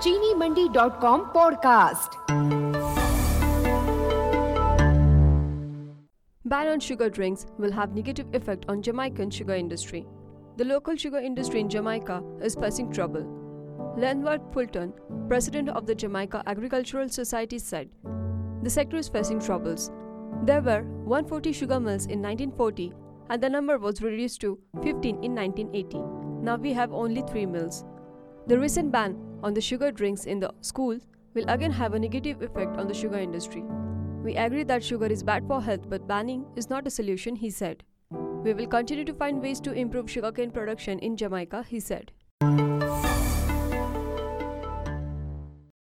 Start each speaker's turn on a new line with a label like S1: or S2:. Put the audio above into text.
S1: चीनीमंडी.com podcast.
S2: Ban on sugar drinks will have negative effect on Jamaican sugar industry. The local sugar industry in Jamaica is facing trouble. Leonard Fulton, president of the Jamaica Agricultural Society, said, "The sector is facing troubles. There were 140 sugar mills in 1940 and the number was reduced to 15 in 1980. Now we have only 3 mills. The recent ban on the sugar drinks in the schools will again have a negative effect on the sugar industry. We agree that sugar is bad for health, but banning is not a solution," he said. "We will continue to find ways to improve sugarcane production in Jamaica," he said.